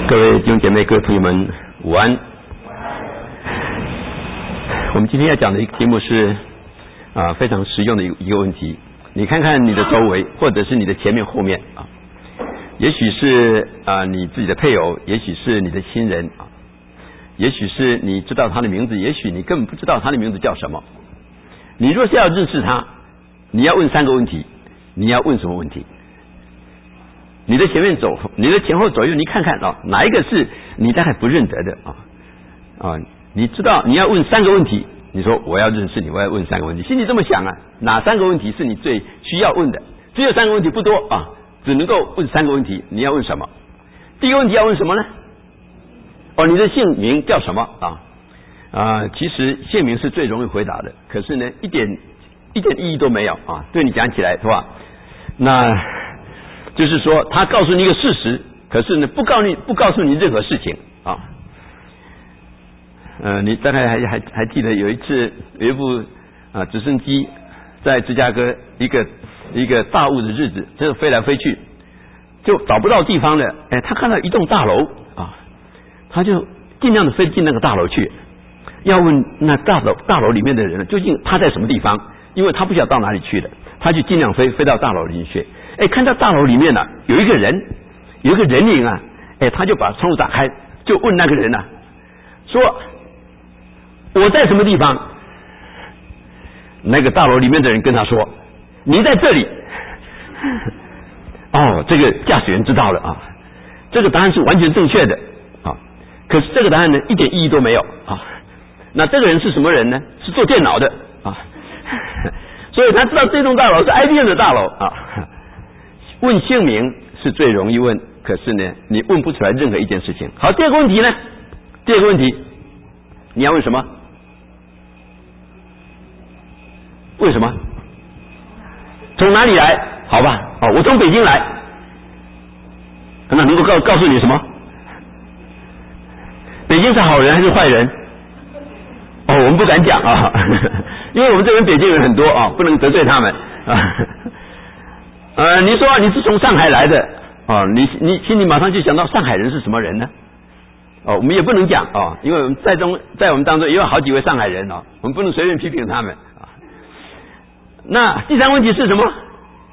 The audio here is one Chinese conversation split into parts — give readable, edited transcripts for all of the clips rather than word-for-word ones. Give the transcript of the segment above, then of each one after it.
各位弟兄姐妹、各位朋友们，午安。我们今天要讲的一个题目是非常实用的一个问题。你看看你的周围，或者是你的前面、后面啊，也许是你自己的配偶，也许是你的亲人啊，也许是你知道他的名字，也许你根本不知道他的名字叫什么。你若是要认识他，你要问3个问题。你要问什么问题？你的前面走，你的前后左右，你看看哪一个是你大概不认得的你知道你要问3个问题。你说我要认识你，我要问3个问题，心里这么想哪3个问题是你最需要问的？只有3个问题，不多只能够问3个问题。你要问什么？第一个问题要问什么呢？你的姓名叫什么其实姓名是最容易回答的，可是呢一点意义都没有对你讲起来是吧？那就是说他告诉你一个事实，可是呢不告诉你任何事情你大概还记得有一次有一部直升机在芝加哥一个大雾的日子，就是飞来飞去，就找不到地方了。他看到一栋大楼他就尽量的飞进那个大楼去，要问那大楼里面的人究竟他在什么地方，因为他不晓得到哪里去了，他就尽量飞到大楼里面去。看到大楼里面有一个人影他就把窗户打开，就问那个人说我在什么地方？那个大楼里面的人跟他说你在这里。这个驾驶员知道了这个答案是完全正确的可是这个答案呢一点意义都没有那这个人是什么人呢？是做电脑的所以他知道这栋大楼是 IBM 的大楼问姓名是最容易问，可是呢你问不出来任何一件事情。好，第二个问题呢？第二个问题你要问什么？为什么？从哪里来？好吧我从北京来。那能够告诉你什么？北京是好人还是坏人？我们不敢讲因为我们这边北京人很多不能得罪他们你说你是从上海来的你心里马上就想到上海人是什么人呢？我们也不能讲因为我们在我们当中也有好几位上海人我们不能随便批评他们那第3个问题是什么？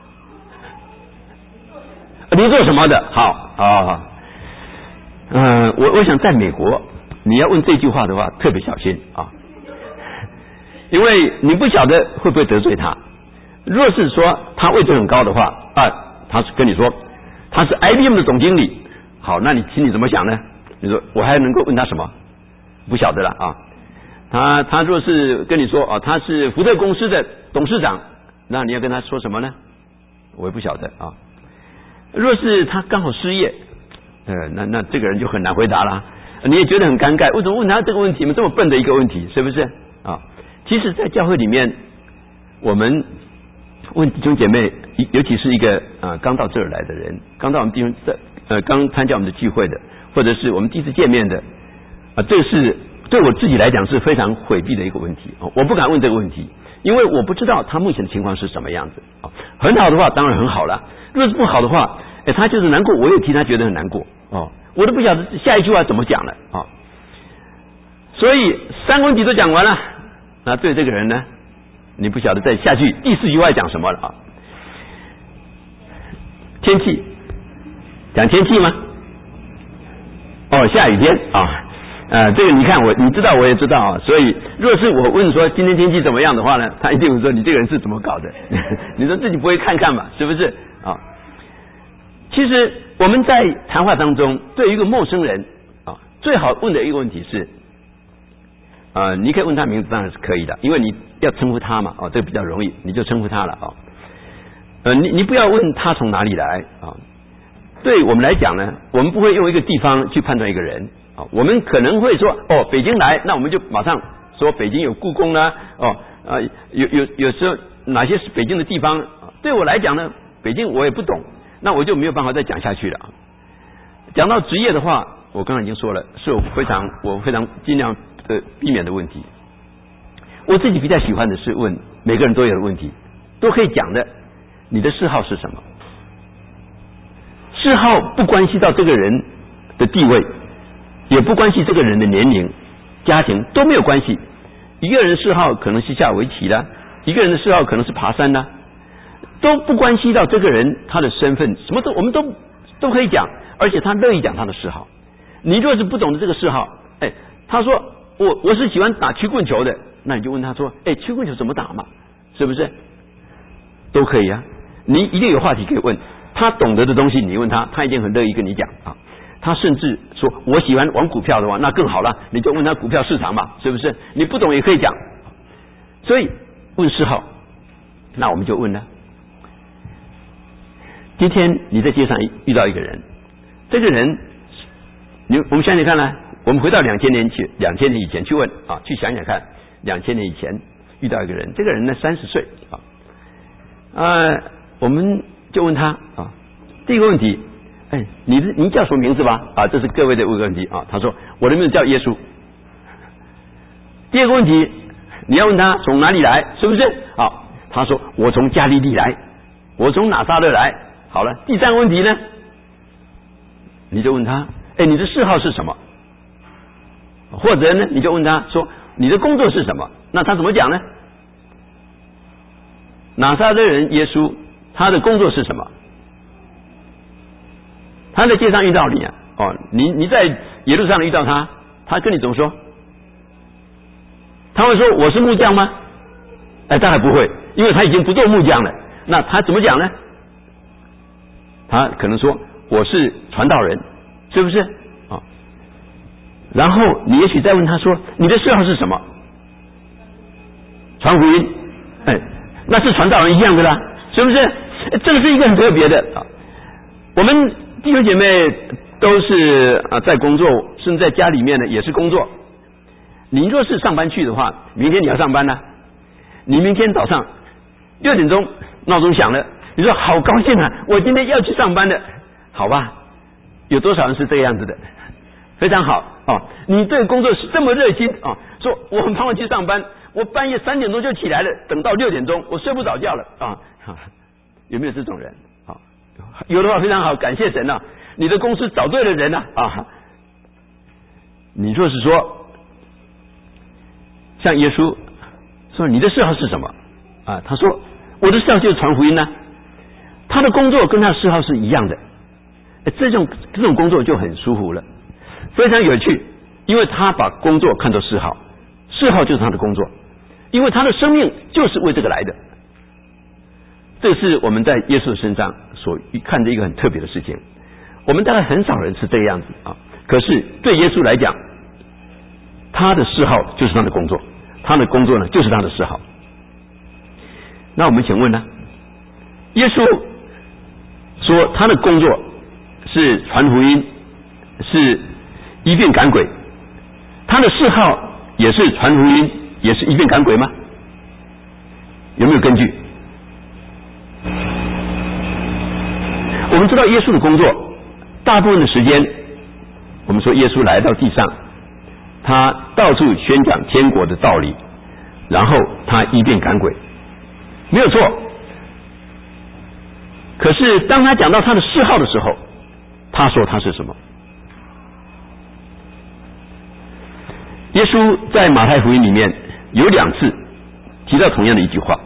你做什么的？好我想在美国你要问这句话的话特别小心因为你不晓得会不会得罪他。若是说他位置很高的话他是跟你说他是 IBM 的总经理，好，那你心里怎么想呢？你说我还能够问他什么？不晓得了他若是跟你说他是福特公司的董事长，那你要跟他说什么呢？我也不晓得若是他刚好失业那这个人就很难回答了，你也觉得很尴尬，为什么问他这个问题这么笨的一个问题，是不是其实在教会里面我们问弟兄姐妹，尤其是一个刚到这儿来的人，刚到我们弟兄刚参加我们的聚会的，或者是我们第一次见面的这是对我自己来讲是非常回避的一个问题我不敢问这个问题，因为我不知道他目前的情况是什么样子很好的话当然很好了，如果是不好的话他就是难过，我也替他觉得很难过我都不晓得下一句话怎么讲了所以3个问题都讲完了，那对这个人呢你不晓得再下去第4句话讲什么了天气，讲天气吗？下雨天这个你看你知道我也知道所以若是我问说今天天气怎么样的话呢，他一定会说你这个人是怎么搞的你说自己不会看看嘛，是不是其实我们在谈话当中对于一个陌生人最好问的一个问题是你可以问他名字当然是可以的，因为你要称呼他嘛这个比较容易，你就称呼他了你不要问他从哪里来对我们来讲呢，我们不会用一个地方去判断一个人我们可能会说北京来，那我们就马上说北京有故宫啦有时候哪些是北京的地方对我来讲呢，北京我也不懂，那我就没有办法再讲下去了讲到职业的话，我刚才已经说了，是我非常尽量避免的问题。我自己比较喜欢的是问每个人都有的问题，都可以讲的。你的嗜好是什么？嗜好不关系到这个人的地位，也不关系这个人的年龄、家庭都没有关系。一个人的嗜好可能是下围棋啦，一个人的嗜好可能是爬山啦，都不关系到这个人他的身份，什么都我们都可以讲，而且他乐意讲他的嗜好。你若是不懂得这个嗜好，他说我是喜欢打曲棍球的，那你就问他说，曲棍球怎么打嘛？是不是？都可以啊，你一定有话题可以问。他懂得的东西，你问他，他一定很乐意跟你讲啊。他甚至说我喜欢玩股票的话，那更好了，你就问他股票市场嘛，是不是？你不懂也可以讲。所以问嗜好，那我们就问了。今天你在街上遇到一个人，这个人，我们想想看呢，我们回到2000年以前去问啊，去想想看，2000年以前遇到一个人，这个人呢30岁啊，我们就问他啊，第一个问题，你叫什么名字吧？啊，这是各位的问题啊。他说我的名字叫耶稣。第二个问题，你要问他从哪里来，是不是？啊，他说我从加利利来，我从拿撒勒来。好了，第三个问题呢，你就问他，你的嗜好是什么？或者呢，你就问他说你的工作是什么？那他怎么讲呢？拿撒勒人耶稣，他的工作是什么？他在街上遇到你啊，你在耶路撒冷遇到他，他跟你怎么说？他会说我是木匠吗？当然不会，因为他已经不做木匠了。那他怎么讲呢？他可能说我是传道人，是不是？然后你也许再问他说你的嗜好是什么？传福音，那是传道人一样的啦，是不是？这个是一个很特别的啊。我们弟兄姐妹都是在工作，甚至在家里面呢也是工作。你若是上班去的话，明天你要上班呢，你明天早上6点钟闹钟响了，你说好高兴啊，我今天要去上班的，好吧？有多少人是这个样子的？非常好啊！你对工作是这么热心啊，说我很盼望去上班，我半夜3点钟就起来了，等到6点钟我睡不着觉了啊！有没有这种人？有的话非常好，感谢神啊！你的公司找对了人啊！你若是说像耶稣说你的嗜好是什么啊？他说我的嗜好就是传福音呢。他的工作跟他的嗜好是一样的，这种工作就很舒服了，非常有趣，因为他把工作看作嗜好，嗜好就是他的工作，因为他的生命就是为这个来的。这是我们在耶稣身上所看的一个很特别的事情。我们大概很少人是这个样子啊，可是对耶稣来讲，他的嗜好就是他的工作，他的工作呢就是他的嗜好。那我们请问呢，耶稣说他的工作是传福音，是医病赶鬼，他的嗜好也是传福音，也是医病赶鬼吗？有没有根据？我们知道耶稣的工作大部分的时间，我们说耶稣来到地上，他到处宣讲天国的道理，然后他医病赶鬼，没有错。可是当他讲到他的嗜好的时候，他说他是什么？耶稣在马太福音里面有2次提到同样的一句话，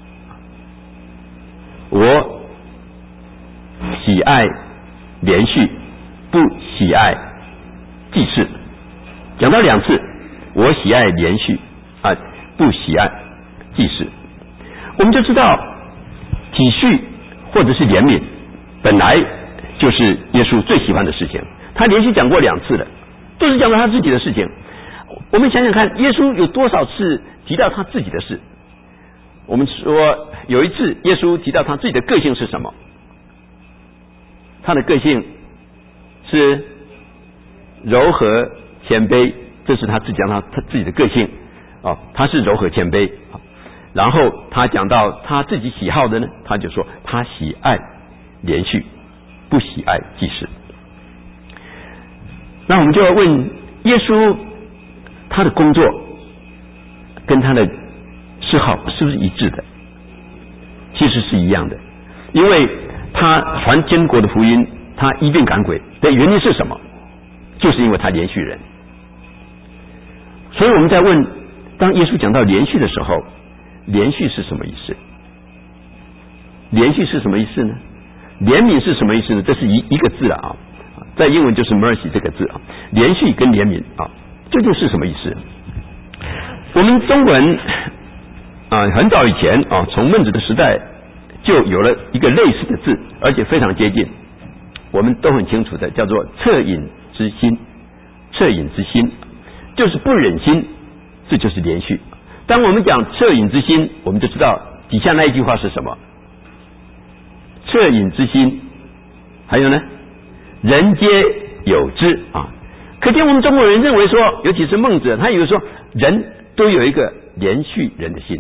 我喜爱连续，不喜爱祭祀。讲到2次，我喜爱连续不喜爱祭祀。我们就知道体恤或者是怜悯本来就是耶稣最喜欢的事情，他连续讲过2次了，都是讲到他自己的事情。我们想想看，耶稣有多少次提到他自己的事？我们说有一次耶稣提到他自己的个性是什么？他的个性是柔和谦卑，这是他自己讲他自己的个性他是柔和谦卑。然后他讲到他自己喜好的呢，他就说他喜爱连续，不喜爱祭祀。那我们就要问耶稣，他的工作跟他的嗜好是不是一致的？其实是一样的，因为他传天国的福音，他医病赶鬼的原因是什么？ 就是因为他连续人。所以我们在问，当耶稣讲到连续的时候，连续是什么意思？连续是什么意思呢？怜悯是什么意思呢？这是一个字了啊，在英文就是 mercy 这个字啊，连续跟怜悯啊，究竟是什么意思？我们中文很早以前啊，从孟子的时代就有了一个类似的字，而且非常接近，我们都很清楚的，叫做恻隐之心。恻隐之心就是不忍心，这就是连续。当我们讲恻隐之心，我们就知道底下那一句话是什么。恻隐之心，还有呢，人皆有之啊。可见我们中国人认为说，尤其是孟子，他以为说人都有一个连续人的心。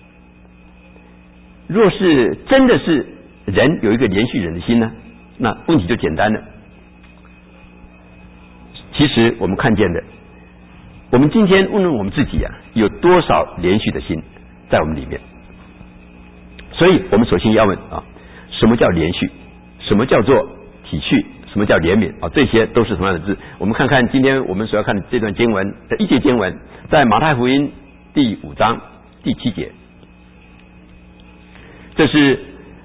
若是真的是人有一个连续人的心呢，那问题就简单了。其实我们看见的，我们今天问问我们自己啊，有多少连续的心在我们里面？所以我们首先要问啊，什么叫连续？什么叫做体恤？什么叫怜悯啊？这些都是同样的字。我们看看今天我们所要看的这段经文的一节经文，在马太福音第5章第7节，这是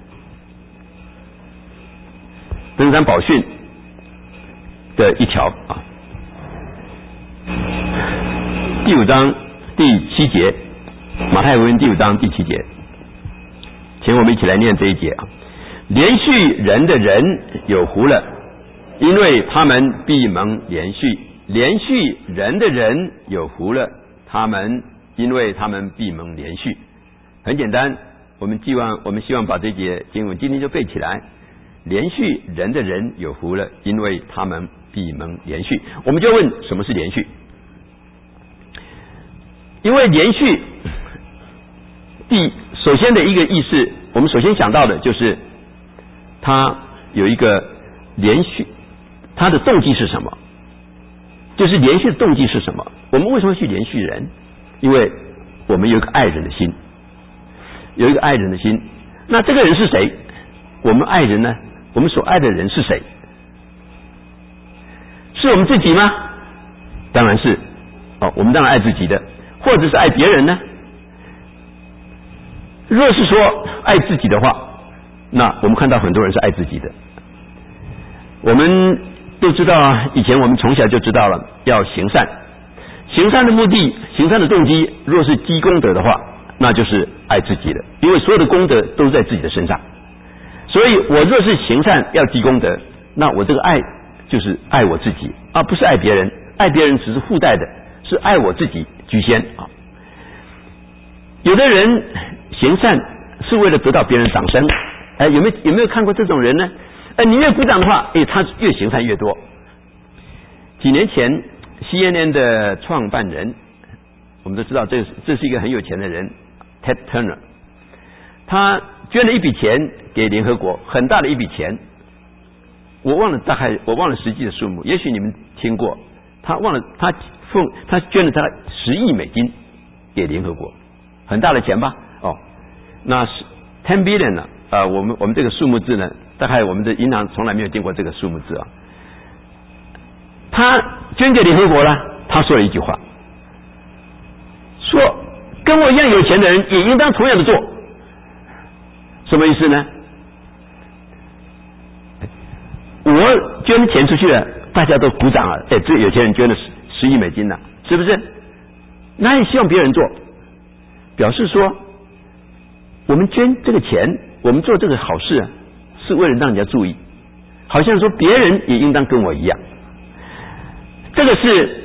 登山宝训的一条啊。第5章第7节，马太福音第5章第7节，请我们一起来念这一节啊。连续人的人有福了，因为他们必蒙连续。连续人的人有福了，因为他们必蒙连续。很简单，我们希望把这节经文今天就背起来。连续人的人有福了，因为他们必蒙连续。我们就问，什么是连续？因为连续首先的一个意思，我们首先想到的就是它有一个连续，它的动机是什么？就是连续的动机是什么？我们为什么去连续人？因为我们有一个爱人的心，有一个爱人的心。那这个人是谁？我们爱人呢？我们所爱的人是谁？是我们自己吗？当然是我们当然爱自己的，或者是爱别人呢？若是说爱自己的话，那我们看到很多人是爱自己的。我们都知道啊，以前我们从小就知道了要行善，行善的目的，行善的动机，若是积功德的话，那就是爱自己的，因为所有的功德都在自己的身上。所以我若是行善要积功德，那我这个爱就是爱我自己，而不是爱别人。爱别人只是附带的，是爱我自己居先啊。有的人行善是为了得到别人掌声，有没有看过这种人呢？你越鼓掌的话，他越行善越多。几年前 CNN 的创办人，我们都知道这是一个很有钱的人 Ted Turner， 他捐了一笔钱给联合国，很大的一笔钱，我忘了实际的数目，也许你们听过。他捐了大概10亿美金给联合国，很大的钱吧？那是10 billion 呢？我们这个数目字呢，大概我们的银行从来没有见过这个数目字啊。他捐给联合国了，他说了一句话，说跟我一样有钱的人也应当同样的做。什么意思呢？我捐钱出去了，大家都鼓掌了，这有钱人捐了10亿美金了，是不是？那也希望别人做，表示说我们捐这个钱，我们做这个好事啊，是为了让人家注意，好像说别人也应当跟我一样。这个是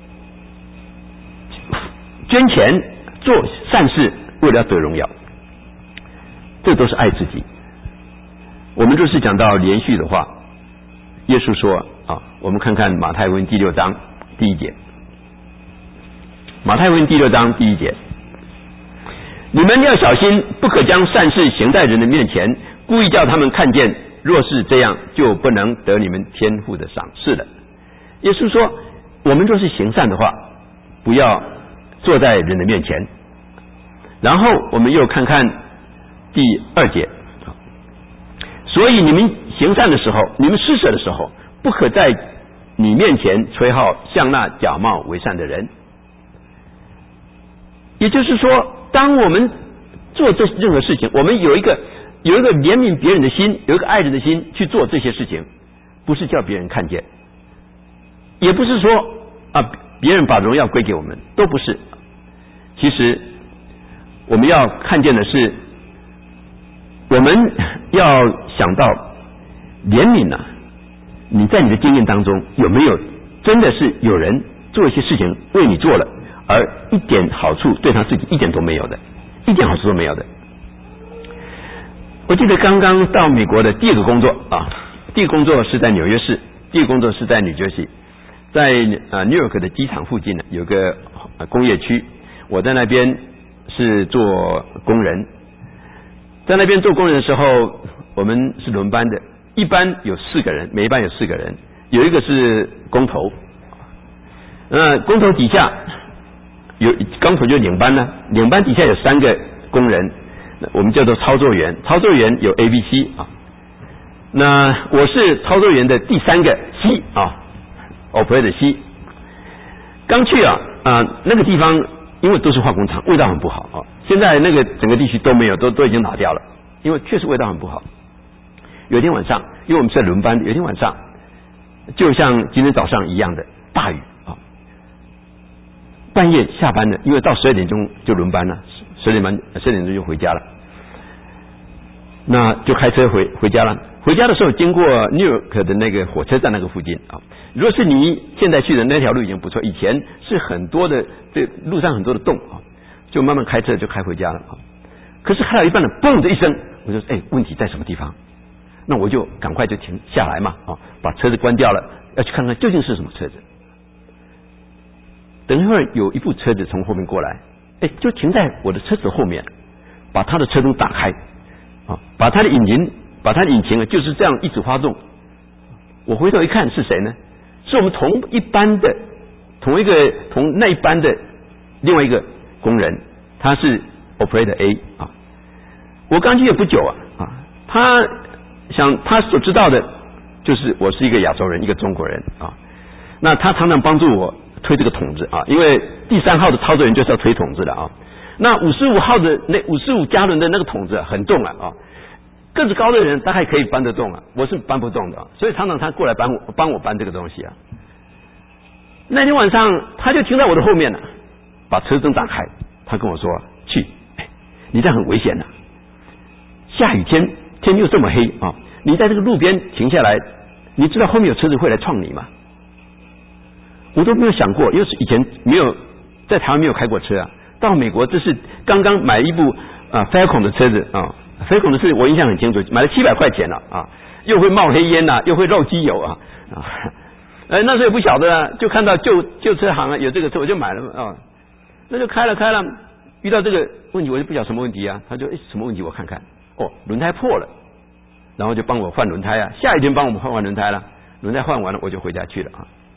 捐钱做善事，为了要得荣耀，这都是爱自己。我们若是讲到连续的话，耶稣说我们看看马太福音第6章第1节。马太福音第6章第1节，你们要小心，不可将善事行在人的面前，故意叫他们看见，若是这样，就不能得你们天父的赏赐了。耶稣说，我们若是行善的话，不要坐在人的面前。然后我们又看看第2节，所以你们行善的时候，你们施舍的时候，不可在你面前吹号，向那假冒为善的人。也就是说，当我们做这任何事情，我们有一个怜悯别人的心，有一个爱人的心去做这些事情，不是叫别人看见，也不是说别人把荣耀归给我们，都不是。其实我们要看见的是，我们要想到怜悯啊，你在你的经验当中有没有真的是有人做一些事情为你做了，而一点好处对他自己一点都没有的，一点好处都没有的。我记得刚刚到美国的第二个工作第一个工作是在纽约市，第二个工作是在New Jersey，在Newark的机场附近呢有个工业区，我在那边是做工人。在那边做工人的时候，我们是轮班的，一班有4个人，每一班有4个人，有一个是工头，工头底下工头就领班呢，领班底下有3个工人，我们叫做操作员，操作员有 A、B、C 那我是操作员的第3个 C Operator C。刚去那个地方因为都是化工厂，味道很不好现在那个整个地区都没有，都已经拿掉了，因为确实味道很不好。有一天晚上，因为我们是在轮班，有一天晚上就像今天早上一样的大雨半夜下班了，因为到12点钟就轮班了，12点钟就回家了，那就开车回家了。回家的时候经过 Newark 的那个火车站那个附近如果是你现在去的那条路已经不错，以前是很多的这路上很多的洞就慢慢开车就开回家了可是开到一半了，嘣的一声，我就说问题在什么地方？那我就赶快就停下来嘛把车子关掉了，要去看看究竟是什么车子。等一会儿有一部车子从后面过来，就停在我的车子后面，把他的车灯打开把他的引擎就是这样一直发动。我回头一看是谁呢？是我们同那一班的另外一个工人，他是 Operator A 我刚进去不久他所知道的就是我是一个亚洲人，一个中国人那他常常帮助我推这个桶子因为第3号的操作员就是要推桶子的那55号的那55加仑的那个桶子很重个子高的人大概可以搬得动我是搬不动的所以常常他过来帮我搬这个东西那天晚上他就停在我的后面了，把车灯打开，他跟我说去你这样很危险下雨天又这么黑你在这个路边停下来，你知道后面有车子会来撞你吗？我都没有想过，因为以前没有在台湾没有开过车到美国这是刚刚买一部Falcon 的车子Falcon 的车子我印象很清楚，买了700块钱了又会冒黑烟又会漏机油那时候也不晓得就看到旧车行有这个车我就买了那就开了，遇到这个问题我就不晓得什么问题他就什么问题我看看轮胎破了，然后就帮我换轮胎下一天帮我们换轮胎了，轮胎换完了我就回家去了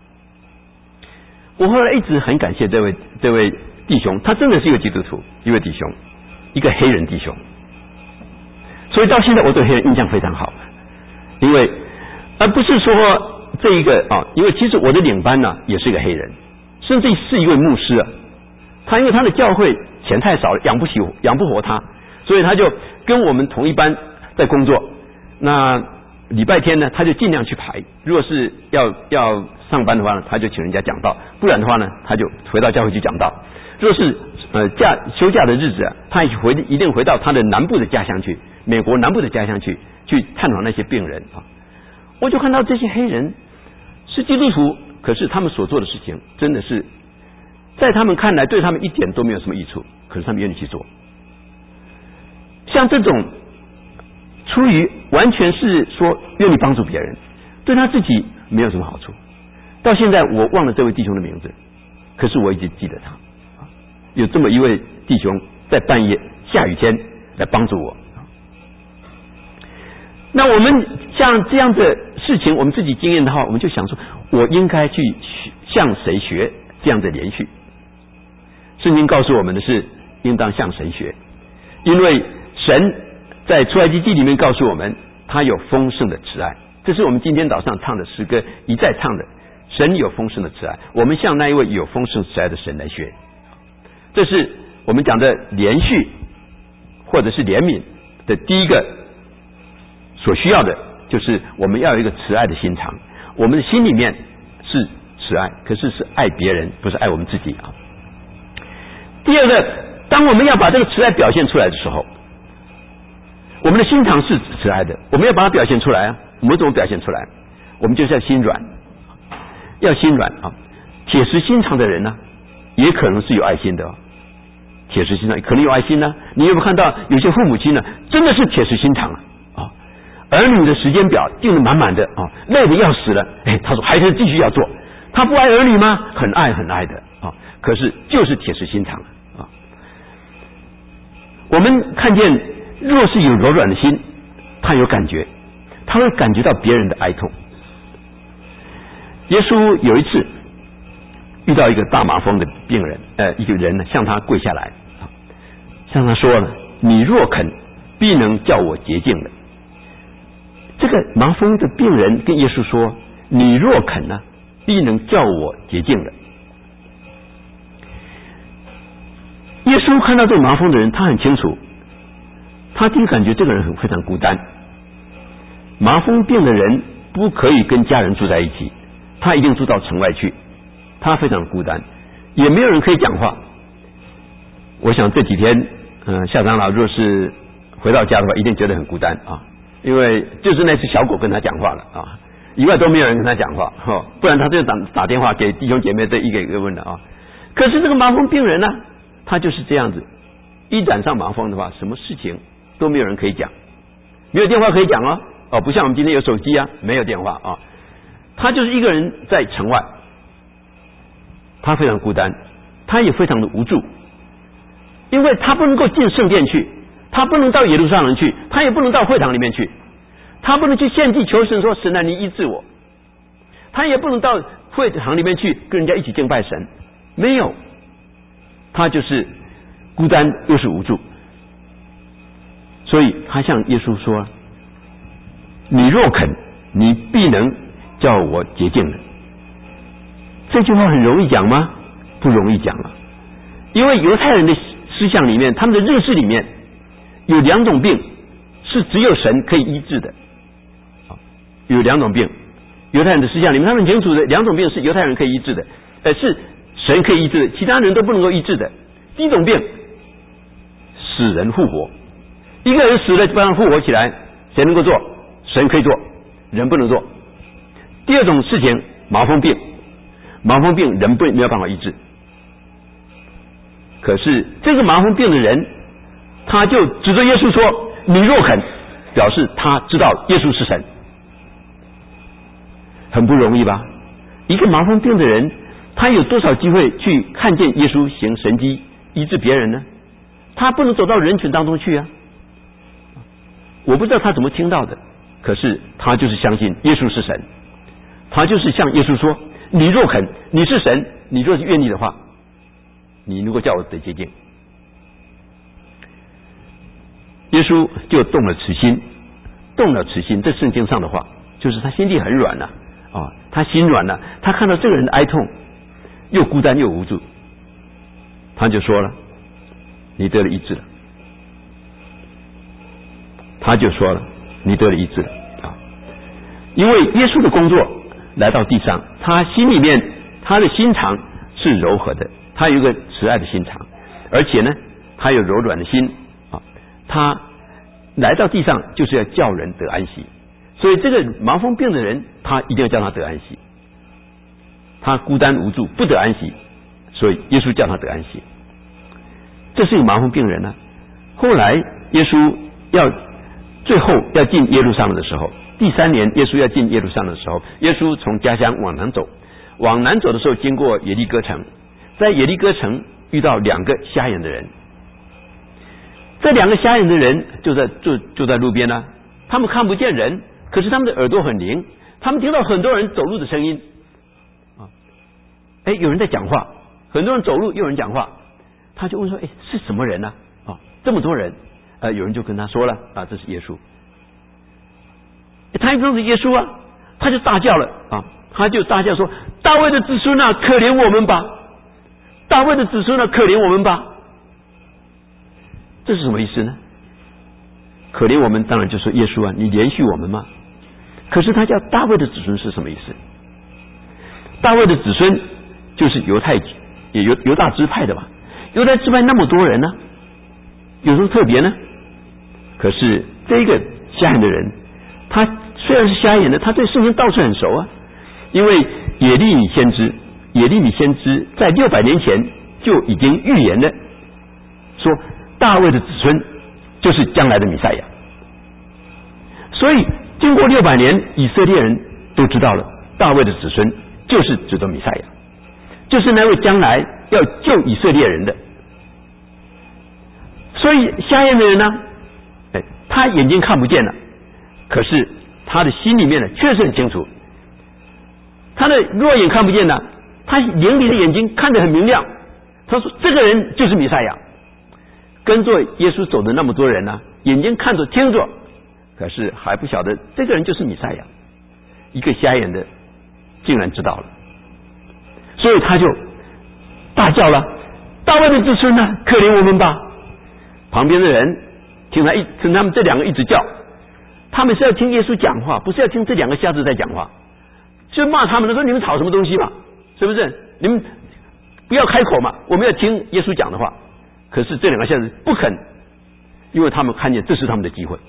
我后来一直很感谢这位弟兄，他真的是一个基督徒，一位弟兄，一个黑人弟兄，所以到现在我对黑人印象非常好，因为而不是说这一个因为其实我的领班也是一个黑人，甚至是一位牧师他因为他的教会钱太少了，养不活他，所以他就跟我们同一班在工作，那礼拜天呢他就尽量去排，如果是要上班的话呢，他就请人家讲道，不然的话呢他就回到教会去讲道，如果是休假的日子他一定回到他的南部的家乡去，美国南部的家乡去探讨那些病人我就看到这些黑人是基督徒，可是他们所做的事情真的是在他们看来对他们一点都没有什么益处，可是他们愿意去做。像这种出于完全是说愿意帮助别人，对他自己没有什么好处，到现在我忘了这位弟兄的名字，可是我一直记得他有这么一位弟兄在半夜下雨天来帮助我。那我们像这样的事情我们自己经验的话，我们就想说我应该去向谁学这样的连续。圣经告诉我们的是应当向神学，因为神在出埃及记里面告诉我们他有丰盛的慈爱，这是我们今天早上唱的诗歌一再唱的， 神有丰盛的慈爱，我们向那一位有丰盛慈爱的神来学。这是我们讲的连续或者是怜悯的第一个所需要的，就是我们要有一个慈爱的心肠。我们的心里面是慈爱，可是是爱别人，不是爱我们自己啊。第二个，当我们要把这个慈爱表现出来的时候，我们的心肠是慈爱的，我们要把它表现出来啊。我们怎么表现出来？我们就是要心软，要心软啊。铁石心肠的人呢，也可能是有爱心的哦。铁石心肠可能有爱心呢。你有没有看到有些父母亲呢，真的是铁石心肠啊？儿女的时间表定得满满的啊，累得要死了，他说还是继续要做。他不爱儿女吗？很爱很爱的啊，可是就是铁石心肠啊。我们看见，若是有柔软的心，他有感觉，他会感觉到别人的哀痛。耶稣有一次遇到一个大麻风的病人，一个人呢向他跪下来，向他说了：“你若肯，必能叫我洁净的。”这个麻风的病人跟耶稣说：“你若肯呢，必能叫我洁净的。”耶稣看到这个麻风的人，他很清楚，他第一感觉这个人非常孤单。麻风病的人不可以跟家人住在一起，他一定住到城外去，他非常孤单，也没有人可以讲话。我想这几天，夏长老若是回到家的话，一定觉得很孤单啊，因为就是那只小狗跟他讲话了啊，以外都没有人跟他讲话，不然他就打电话给弟兄姐妹，这一个一个问的啊。可是这个麻风病人呢，他就是这样子，一染上麻风的话，什么事情都没有人可以讲，没有电话可以讲哦，不像我们今天有手机啊，没有电话啊，他就是一个人在城外，他非常孤单，他也非常的无助，因为他不能够进圣殿去，他不能到耶路撒冷去，他也不能到会堂里面去，他不能去献祭求神说神啊你医治我，他也不能到会堂里面去跟人家一起敬拜神，没有，他就是孤单又是无助，所以他向耶稣说：“你若肯，你必能叫我洁净的。”这句话很容易讲吗？不容易讲了，因为犹太人的思想里面，他们的认识里面有两种病是只有神可以医治的，有两种病，犹太人的思想里面他们很清楚的，两种病是犹太人可以医治的，是神可以医治的，其他人都不能够医治的。第一种病，死人复活，一个人死了就把他复活起来，谁能够做？神可以做，人不能做。第二种事情，麻风病，麻风病人没有办法医治，可是这个麻风病的人，他就指着耶稣说：“你若肯”，表示他知道耶稣是神，很不容易吧？一个麻风病的人，他有多少机会去看见耶稣行神迹医治别人呢？他不能走到人群当中去啊！我不知道他怎么听到的，可是他就是相信耶稣是神，他就是向耶稣说：“你若肯，你是神，你若是愿意的话，你如果叫我得洁净。”耶稣就动了慈心，动了慈心。这圣经上的话，就是他心地很软了啊，他心软了，他看到这个人的哀痛，又孤单又无助，他就说了：“你得了医治了。”他就说了：“你得了医治了啊！”因为耶稣的工作来到地上，他心里面他的心肠是柔和的，他有一个慈爱的心肠，而且呢，他有柔软的心啊。他来到地上就是要叫人得安息，所以这个麻风病的人，他一定要叫他得安息。他孤单无助，不得安息，所以耶稣叫他得安息。这是一个麻风病人呢。后来耶稣最后要进耶路撒冷的时候，第3年耶稣要进耶路撒冷的时候，耶稣从家乡往南走，往南走的时候经过耶利哥城，在耶利哥城遇到2个瞎眼的人，这2个瞎眼的人就在路边呢，他们看不见人，可是他们的耳朵很灵，他们听到很多人走路的声音啊，有人在讲话，很多人走路，又有人讲话，他就问说：“是什么人呢？啊，这么多人。”有人就跟他说了啊，这是耶稣。他一看是耶稣啊，他就大叫了啊， 他就大叫说：“大卫的子孙啊，可怜我们吧！大卫的子孙啊，可怜我们吧！”这是什么意思呢？可怜我们，当然就说耶稣啊，你怜恤我们吗？可是他叫大卫的子孙是什么意思？大卫的子孙就是犹大支派的吧？犹大支派那么多人呢，有什么特别呢？可是这一个瞎眼的人，他虽然是瞎眼的，他对圣经倒是很熟啊。因为耶利米先知在600年前就已经预言了，说大卫的子孙就是将来的弥赛亚。所以经过600年，以色列人都知道了，大卫的子孙就是指的弥赛亚，就是那位将来要救以色列人的。所以瞎眼的人呢，他眼睛看不见了，可是他的心里面呢确实很清楚。他的肉眼看不见的，他灵里的眼睛看得很明亮。他说这个人就是弥赛亚。跟着耶稣走的那么多人呢，眼睛看着听着，可是还不晓得这个人就是弥赛亚。一个瞎眼的竟然知道了，所以他就大叫了：“大卫的子孙啊，可怜我们吧！”旁边的人听他们这两个一直叫，他们是要听耶稣讲话，不是要听这两个瞎子在讲话。就骂他们的说：“你们吵什么东西嘛？是不是？你们不要开口嘛！我们要听耶稣讲的话。”可是这两个瞎子不肯，因为他们看见这是他们的机会。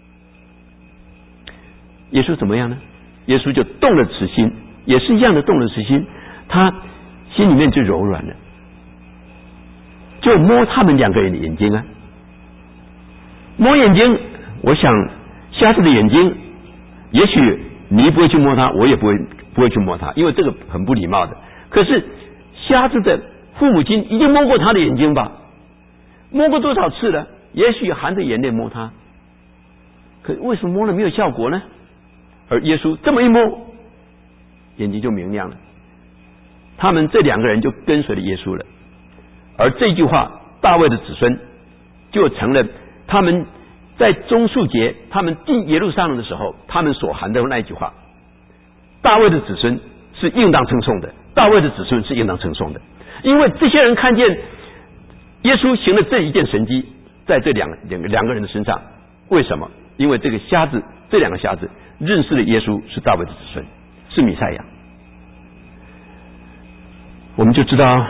耶稣怎么样呢？耶稣就动了慈心，也是一样的动了慈心，他心里面就柔软了，就摸他们两个人的眼睛啊，摸眼睛。我想瞎子的眼睛，也许你不会去摸他，我也不会去摸他，因为这个很不礼貌的。可是瞎子的父母亲一定摸过他的眼睛吧？摸过多少次了？也许含着眼泪摸他，可为什么摸了没有效果呢？而耶稣这么一摸，眼睛就明亮了。他们这两个人就跟随了耶稣了。而这句话，大卫的子孙就成了他们在棕树节他们进耶路撒冷的时候，他们所含的那一句话：大卫的子孙是应当称颂的，大卫的子孙是应当称颂的。因为这些人看见耶稣行了这一件神迹，在这两个人的身上。为什么？因为这两个瞎子认识了耶稣是大卫的子孙，是弥赛亚。我们就知道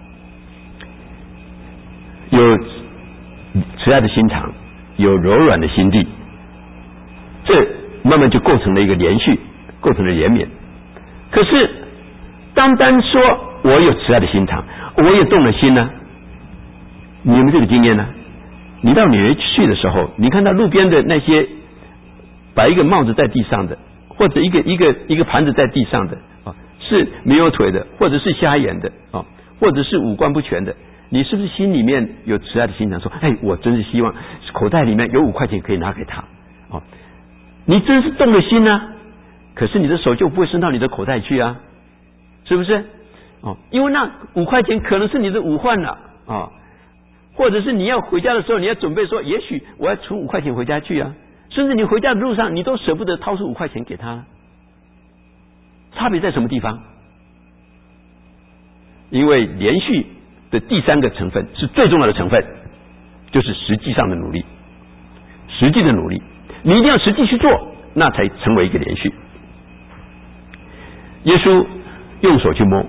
有慈爱的心肠，有柔软的心地，这慢慢就构成了一个连续，构成了怜悯。可是单单说我有慈爱的心肠，我也动了心呢，你有没有这个经验呢？你到纽约去的时候，你看到路边的那些摆一个帽子在地上的，或者一个盘子在地上的是没有腿的，或者是瞎眼的或者是五官不全的，你是不是心里面有慈爱的心肠，说我真是希望口袋里面有5块钱可以拿给他你真是动了心啊，可是你的手就不会伸到你的口袋去啊，是不是因为那5块钱可能是你的午饭了或者是你要回家的时候，你要准备说，也许我要存5块钱回家去啊，甚至你回家的路上，你都舍不得掏出5块钱给他。差别在什么地方？因为连续的第3个成分是最重要的成分，就是实际上的努力，实际的努力，你一定要实际去做，那才成为一个连续。耶稣用手去摸，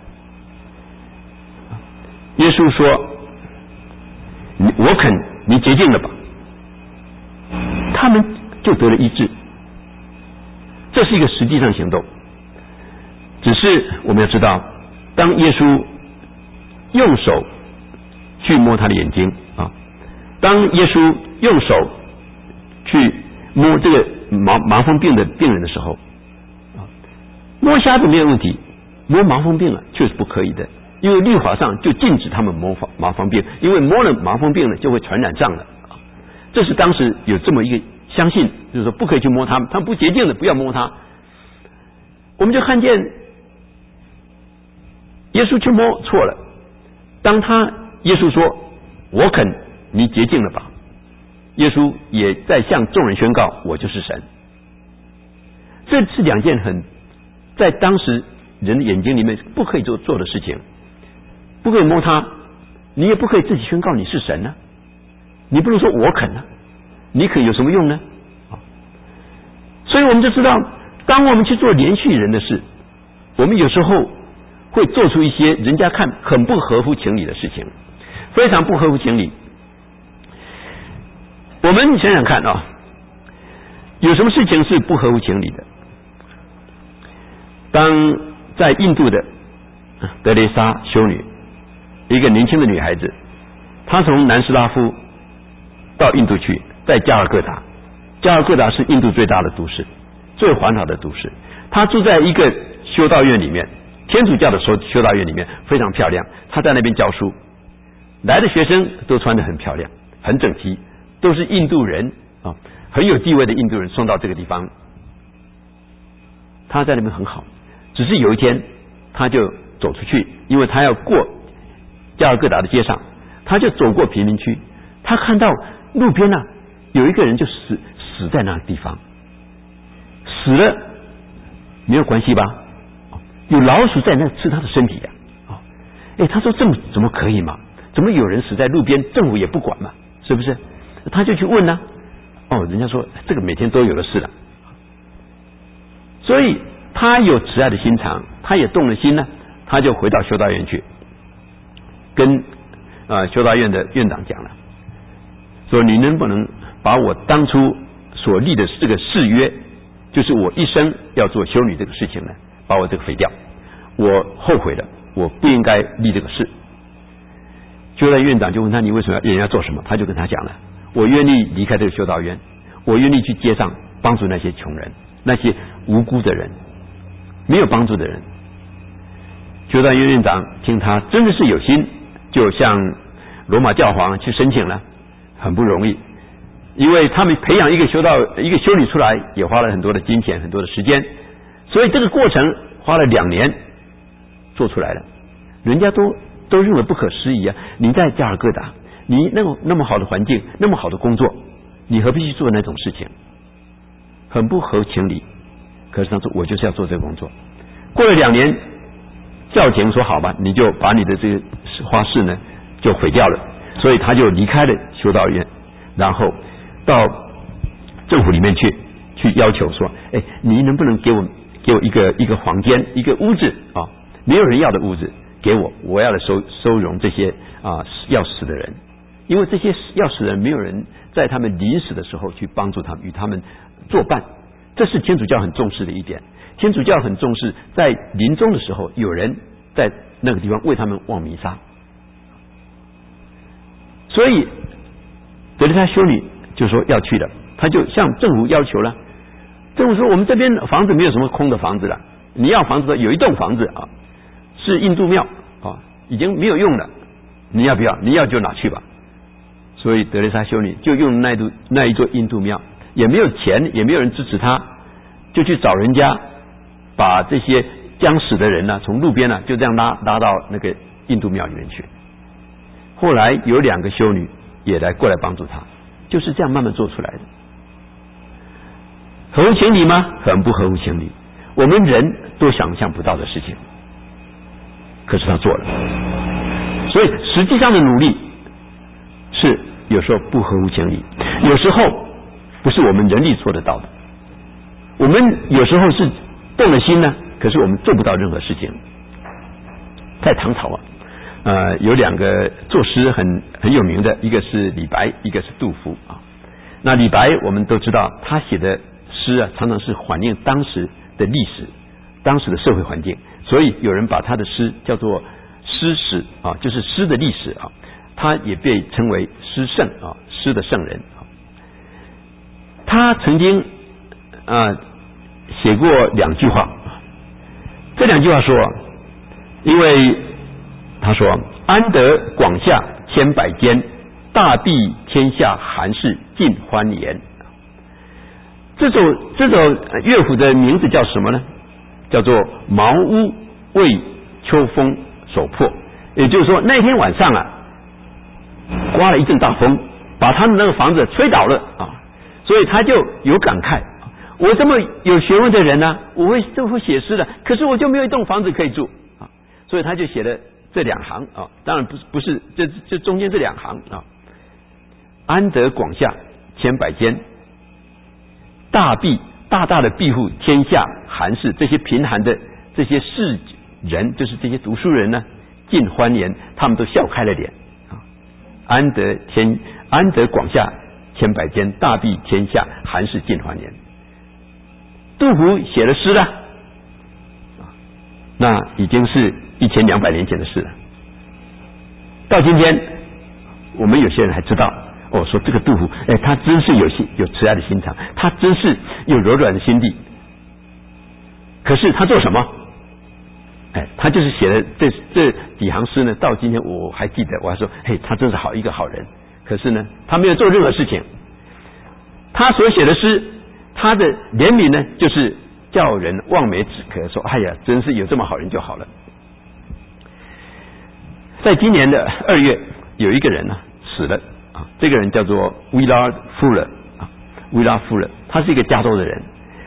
耶稣说：“我肯，你洁净了吧。”他们就得了医治，这是一个实际上行动。只是我们要知道，当耶稣用手去摸他的眼睛当耶稣用手去摸这个麻风病的病人的时候摸瞎子没有问题，摸麻风病了确实不可以的，因为律法上就禁止他们摸麻风病，因为摸了麻风病呢就会传染上了。这是当时有这么一个相信，就是说不可以去摸他们，他们不洁净的不要摸他。我们就看见耶稣去摸错了，当耶稣说我肯，你洁净了吧，耶稣也在向众人宣告我就是神。这是2件很在当时人的眼睛里面不可以做的事情，不可以摸它，你也不可以自己宣告你是神呢，你不能说我肯呢，你可以有什么用呢？所以我们就知道，当我们去做连续人的事，我们有时候会做出一些人家看很不合乎情理的事情，非常不合乎情理。我们想想看啊，有什么事情是不合乎情理的？当在印度的德蕾莎修女，一个年轻的女孩子，她从南斯拉夫到印度去，在加尔各答。加尔各答是印度最大的都市，最环保的都市。她住在一个修道院里面，天主教的修道院里面，非常漂亮。她在那边教书，来的学生都穿得很漂亮，很整齐，都是印度人啊，很有地位的印度人送到这个地方。她在那边很好，只是有一天，她就走出去，因为她要过加尔各答的街上，她就走过贫民区，她看到路边啊有一个人就死在那个地方，死了没有关系吧？有老鼠在那吃他的身体呀！他说这么怎么可以嘛？怎么有人死在路边，政府也不管嘛？是不是？他就去问呢。人家说这个每天都有的事了。所以他有慈爱的心肠，他也动了心呢，他就回到修道院去，跟修道院的院长讲了，说你能不能把我当初所立的这个誓约，就是我一生要做修女这个事情呢，把我这个废掉，我后悔了，我不应该立这个誓。修道院长就问他，你为什么要做什么？他就跟他讲了，我愿意离开这个修道院，我愿意去街上帮助那些穷人，那些无辜的人，没有帮助的人。修道院院长听他真的是有心，就向罗马教皇去申请了，很不容易，因为他们培养一个修女出来也花了很多的金钱，很多的时间，所以这个过程花了2年做出来了。人家都认为不可思议啊！你在加尔各答，你那么好的环境，那么好的工作，你何必去做那种事情？很不合情理。可是他说我就是要做这个工作。过了2年，教廷说好吧，你就把你的这个花式呢就毁掉了，所以他就离开了修道院，然后到政府里面去要求说，你能不能给我一个房间，一个屋子啊，没有人要的屋子给我要来收容这些要死的人，因为这些要死的人没有人在他们临死的时候去帮助他们，与他们作伴，这是天主教很重视的一点。天主教很重视在临终的时候有人在那个地方为他们望弥撒。所以德蕾莎修女就说要去了，他就向政府要求了。政府说我们这边房子没有什么空的房子了，你要房子的有一栋房子啊，是印度庙啊，已经没有用了，你要不要？你要就拿去吧。所以德蕾莎修女就用那一座印度庙，也没有钱，也没有人支持他，就去找人家把这些将死的人呢从路边呢就这样拉到那个印度庙里面去。后来有2个修女也过来帮助他，就是这样慢慢做出来的。合乎情理吗？很不合乎情理，我们人都想象不到的事情，可是他做了。所以实际上的努力是有时候不合乎情理，有时候不是我们人力做得到的。我们有时候是动了心呢，可是我们做不到任何事情。在唐朝有2个作诗很有名的，一个是李白，一个是杜甫啊。那李白我们都知道，他写的诗啊，常常是反映当时的历史，当时的社会环境，所以有人把他的诗叫做诗史啊，就是诗的历史啊。他也被称为诗圣啊，诗的圣人啊。他曾经写过2句话，这2句话说，因为他说安得广厦千百间，大庇天下寒士尽欢颜。这首乐府的名字叫什么呢？叫做茅屋为秋风所破。也就是说那天晚上刮了一阵大风，把他们那个房子吹倒了啊，所以他就有感慨， 我这么有学问的人呢，我会写诗的，可是我就没有一栋房子可以住啊，所以他就写了这2行啊，当然不是这中间这2行啊，安得广厦千百间，大大的庇护天下寒士，这些贫寒的这些士人，就是这些读书人呢，尽欢颜，他们都笑开了脸啊。安得广厦千百间，大庇天下寒士尽欢颜。杜甫写了诗了，那已经是1200年前的事了。到今天，我们有些人还知道，说这个杜甫，他真是有慈爱的心肠，他真是有柔软的心地。可是他做什么？他就是写了这几行诗呢。到今天我还记得，我还说，他真是一个好人。可是呢，他没有做任何事情。他所写的诗，他的怜悯呢，就是叫人望梅止渴，说哎呀，真是有这么好人就好了。在今年的2月，有一个人呢死了啊，这个人叫做 Willard Fuller 啊 ，Willard Fuller， 他是一个加州的人，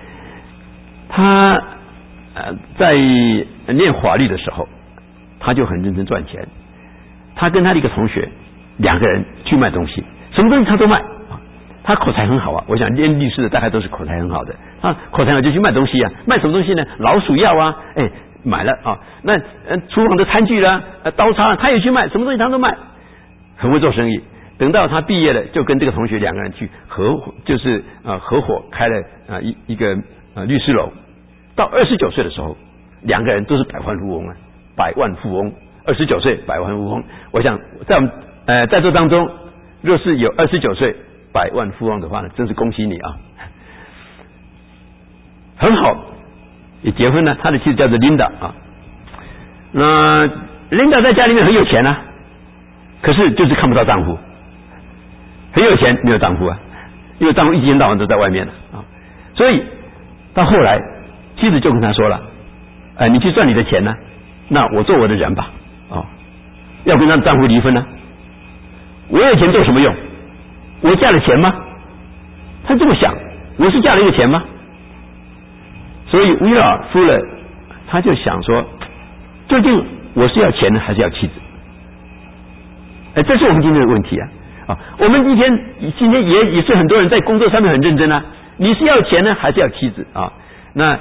他在念法律的时候，他就很认真赚钱。他跟他的一个同学2个人去卖东西，什么东西他都卖。他口才很好啊，我想念律师的大概都是口才很好的。他口才好就去卖东西啊，卖什么东西呢？老鼠药啊，买了啊。那厨房的餐具啦、刀叉，他也去卖，什么东西他都卖，很会做生意。等到他毕业了，就跟这个同学2个人去合伙开了一个律师楼。到29岁的时候，2个人都是百万富翁啊，百万富翁。29岁百万富翁，我想在这当中，若是有29岁百万富翁的话呢，真是恭喜你啊！很好，也结婚了，他的妻子叫做 Linda 啊。那 Linda 在家里面很有钱啊，可是就是看不到丈夫，很有钱没有丈夫啊，因为丈夫一天到晚都在外面了啊。所以到后来，妻子就跟他说了：“你去赚你的钱呢，那我做我的人吧。”要跟她丈夫离婚呢？我有钱做什么用？我嫁了钱吗？他这么想，我是嫁了一个钱吗？所以威尔夫人他就想说，究竟我是要钱呢，还是要妻子？这是我们今天的问题啊！我们今天也是很多人在工作上面很认真啊，你是要钱呢，还是要妻子啊？那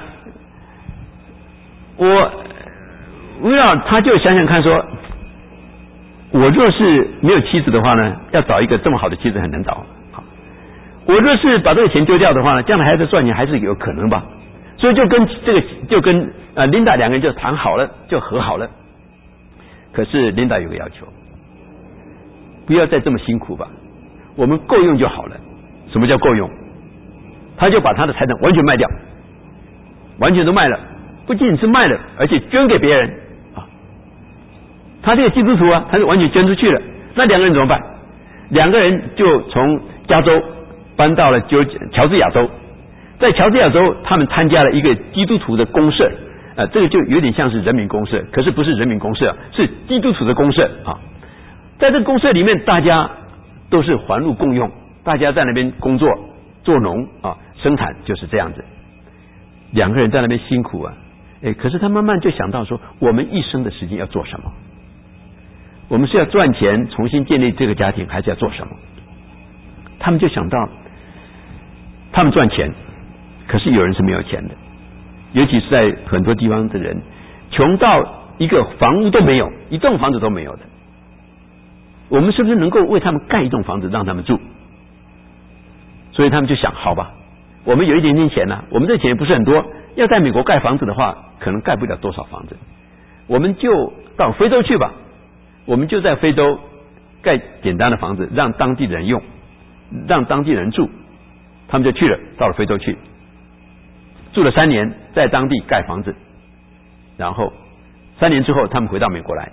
威尔他就想想看说，我若是没有妻子的话呢，要找一个这么好的妻子很难找。我若是把这个钱丢掉的话呢，将来还在赚钱还是有可能吧。所以就跟Linda 2个人就谈好了，就和好了。可是 Linda 有个要求，不要再这么辛苦吧，我们够用就好了。什么叫够用？他就把他的财产完全卖掉，完全都卖了，不仅是卖了，而且捐给别人啊。他这个基督徒啊，他就完全捐出去了。那2个人怎么办？2个人就从加州搬到了乔治亚州，在乔治亚州，他们参加了一个基督徒的公社，这个就有点像是人民公社，可是不是人民公社，是基督徒的公社啊。在这个公社里面，大家都是环路共用，大家在那边工作做农啊，生产就是这样子。2个人在那边辛苦啊，可是他慢慢就想到说，我们一生的时间要做什么？我们是要赚钱重新建立这个家庭，还是要做什么？他们就想到，他们赚钱，可是有人是没有钱的，尤其是在很多地方的人，穷到一个房屋都没有，一栋房子都没有的。我们是不是能够为他们盖一栋房子让他们住？所以他们就想，好吧，我们有一点点钱啊，我们这钱也不是很多，要在美国盖房子的话，可能盖不了多少房子，我们就到非洲去吧，我们就在非洲盖简单的房子，让当地人用，让当地人住。他们就去了，到了非洲去，住了3年，在当地盖房子，然后3年之后，他们回到美国来。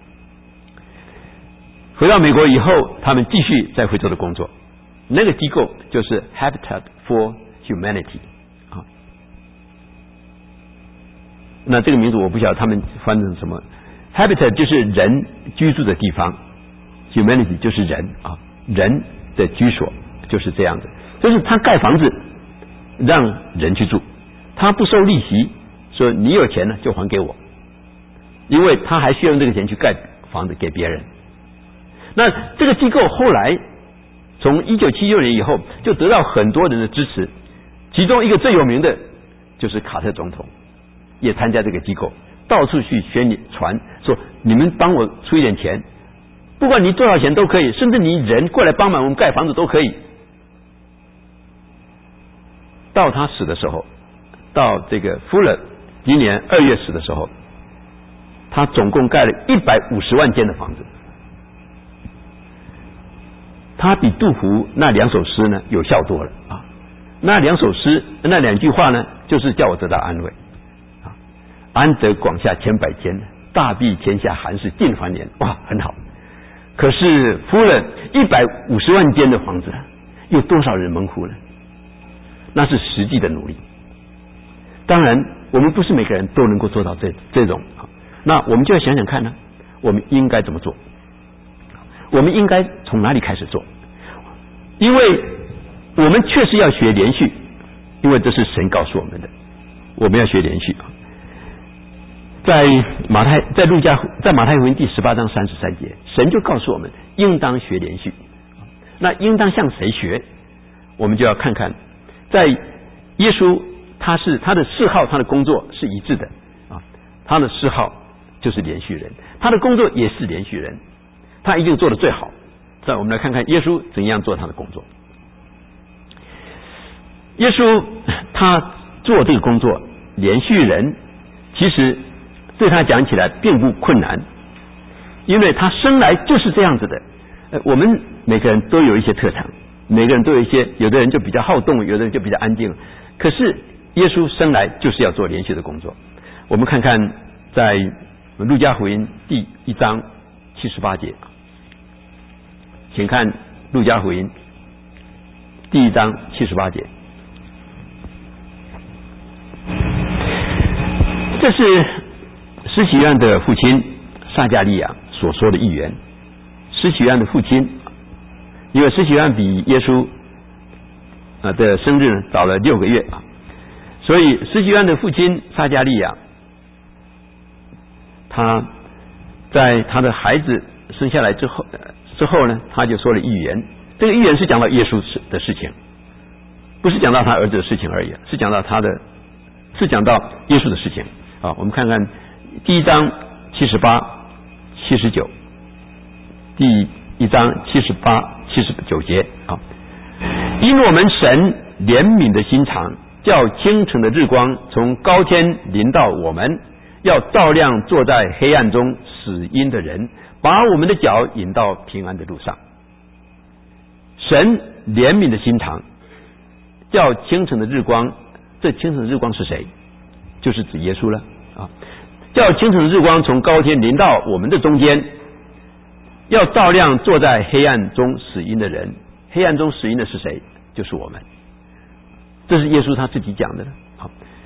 回到美国以后，他们继续在非洲的工作。那个机构就是 Habitat for Humanity 啊。那这个名字我不晓得他们翻成什么。Habitat 就是人居住的地方 ，Humanity 就是人啊，人的居所就是这样子。就是他盖房子， 让人去住，他不收利息，说你有钱呢就还给我，因为他还需要用这个钱去盖房子给别人。那这个机构后来从1976年以后就得到很多人的支持，其中一个最有名的就是卡特总统也参加这个机构，到处去宣传说你们帮我出一点钱，不管你多少钱都可以，甚至你人过来帮忙我们盖房子都可以。到他死的时候，到这个夫人今年2月死的时候，他总共盖了150万间的房子。他比杜甫那2首诗呢有效多了啊！那2首诗那2句话呢，就是叫我得到安慰啊！安得广厦千百间，大庇天下寒士尽还年。哇，很好。可是夫人150万间的房子，有多少人蒙福呢？那是实际的努力。当然，我们不是每个人都能够做到这种，那我们就要想想看呢，我们应该怎么做？我们应该从哪里开始做？因为我们确实要学连续，因为这是神告诉我们的，我们要学连续。在马太福音第18章33节，神就告诉我们应当学连续。那应当向谁学？我们就要看看，在耶稣他的嗜好，他的工作是一致的啊，他的嗜好就是连续人，他的工作也是连续人，他一定做得最好。再我们来看看耶稣怎样做他的工作。耶稣他做这个工作连续人，其实对他讲起来并不困难，因为他生来就是这样子的。我们每个人都有一些特长，每个人都有一些，有的人就比较好动，有的人就比较安静。可是耶稣生来就是要做连续的工作。我们看看在路加福音第1章78节，请看路加福音第1章78节。这是施洗约翰的父亲撒迦利亚所说的预言。施洗约翰的父亲，因为施洗约翰比耶稣的生日呢早了6个月啊，所以施洗约翰的父亲撒迦利亚，他在他的孩子生下来之后呢，他就说了预言。这个预言是讲到耶稣的事情，不是讲到他儿子的事情而已，是讲到耶稣的事情啊。我们看看第1章78、79，第1章78、79节啊。因我们神怜悯的心肠，叫清晨的日光从高天临到我们，要照亮坐在黑暗中死荫的人，把我们的脚引到平安的路上。神怜悯的心肠，叫清晨的日光，这清晨的日光是谁？就是指耶稣了啊！叫清晨的日光从高天临到我们的中间，要照亮坐在黑暗中死荫的人。黑暗中死荫的是谁？就是我们。这是耶稣他自己讲的。好，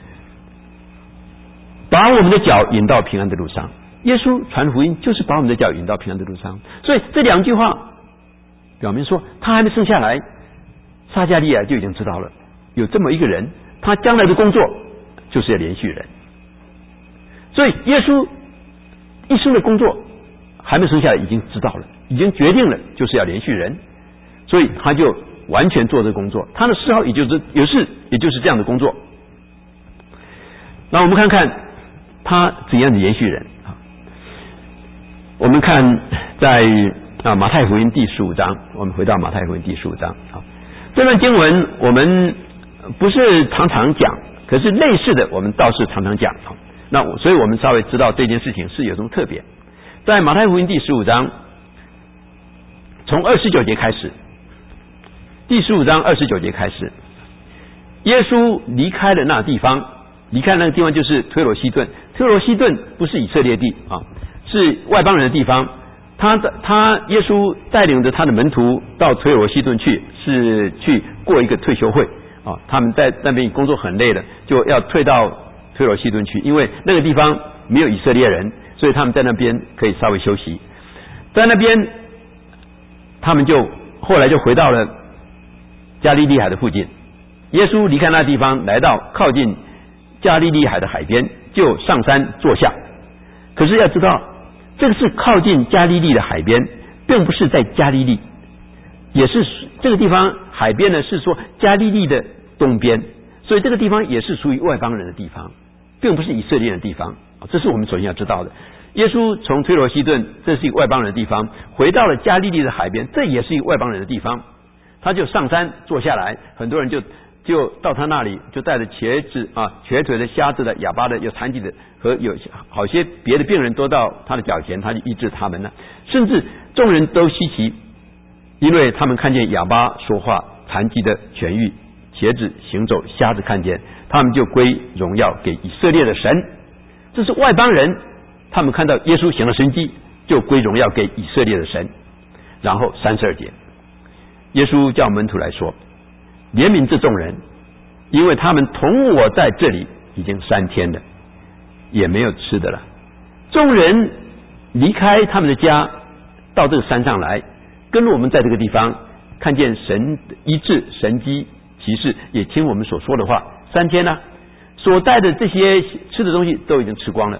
把我们的脚引到平安的路上。耶稣传福音就是把我们的脚引到平安的路上。所以这2句话表明说，他还没生下来，撒迦利亚就已经知道了有这么一个人，他将来的工作就是要连续人。所以耶稣一生的工作还没生下来已经知道了，已经决定了就是要连续人，所以他就完全做这个工作。他的嗜好也就是这样的工作。那我们看看他怎样的连续人。我们看在马太福音第15章，我们回到马太福音第15章。这段经文我们不是常常讲，可是类似的我们倒是常常讲。那所以我们稍微知道这件事情是有什么特别。在马太福音第15章从29节开始，第15章29节开始，耶稣离开了那个地方，离开那个地方就是推罗西顿。推罗西顿不是以色列地啊，是外邦人的地方。耶稣带领着他的门徒到推罗西顿去，是去过一个退休会啊。他们在那边工作很累了，就要退到推罗西顿去，因为那个地方没有以色列人，所以他们在那边可以稍微休息。在那边他们就后来就回到了加利利海的附近。 耶稣离开那地方，来到靠近加利利海的海边，就上山坐下。可是要知道，这个是靠近加利利的海边，并不是在加利利，也是这个地方海边呢，是说加利利的东边，所以这个地方也是属于外邦人的地方，并不是以色列人的地方。这是我们首先要知道的。耶稣从推罗西顿，这是一个外邦人的地方，回到了加利利的海边，这也是一个外邦人的地方。他就上山坐下来，很多人就到他那里，就带着瘸子瘸腿的、瞎子的、哑巴的、有残疾的和有好些别的病人都到他的脚前，他就医治他们了。甚至众人都稀奇，因为他们看见哑巴说话，残疾的痊愈，瘸子行走，瞎子看见，他们就归荣耀给以色列的神。这是外邦人，他们看到耶稣行了神迹，就归荣耀给以色列的神。然后32节，耶稣叫门徒来说，怜悯这众人，因为他们同我在这里已经3天了，也没有吃的了。众人离开他们的家，到这个山上来，跟我们在这个地方看见神的医治、神迹、奇事，也听我们所说的话。3天呢，所带的这些吃的东西都已经吃光了。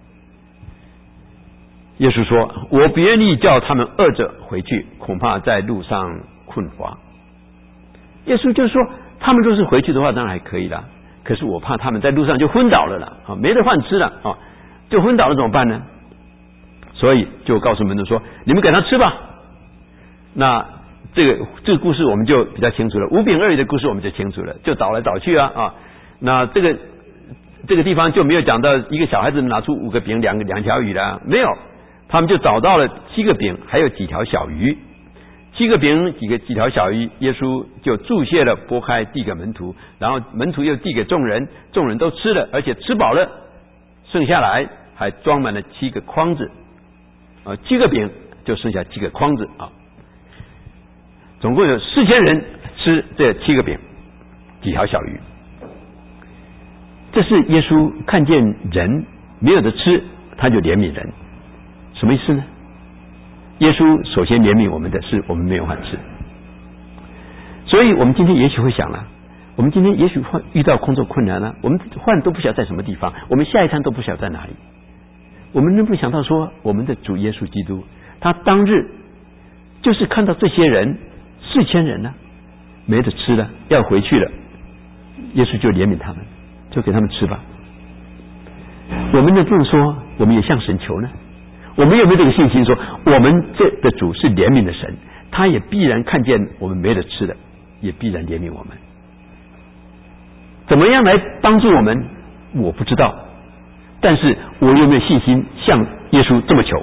耶稣说，我不愿意叫他们饿着回去，恐怕在路上困乏。耶稣就说，他们若是回去的话当然还可以啦，可是我怕他们在路上就昏倒了啦，没得饭吃了就昏倒了怎么办呢？所以就告诉门徒说，你们给他吃吧。那这个故事我们就比较清楚了，5饼2鱼的故事我们就清楚了，就找来找去那这个地方就没有讲到一个小孩子拿出5个饼2条鱼了，没有，他们就找到了7个饼还有几条小鱼。7个饼几条小鱼，耶稣就祝谢了，拨开递给门徒，然后门徒又递给众人，众人都吃了，而且吃饱了，剩下来还装满了7个筐子，7个饼就剩下7个筐子总共有4000人吃这7个饼几条小鱼。这是耶稣看见人没有得吃，他就怜悯人。什么意思呢？耶稣首先怜悯我们的是我们没有饭吃，所以我们今天也许会想了，我们今天也许会遇到工作困难了，我们饭都不晓得在什么地方，我们下一餐都不晓得在哪里。我们能不能想到说，我们的主耶稣基督，他当日就是看到这些人4000人呢，没得吃了，要回去了，耶稣就怜悯他们，就给他们吃吧。我们能不能说我们也向神求呢？我们有没有这个信心说，我们这的主是怜悯的神，他也必然看见我们没得吃的，也必然怜悯我们。怎么样来帮助我们我不知道，但是我有没有信心向耶稣这么求？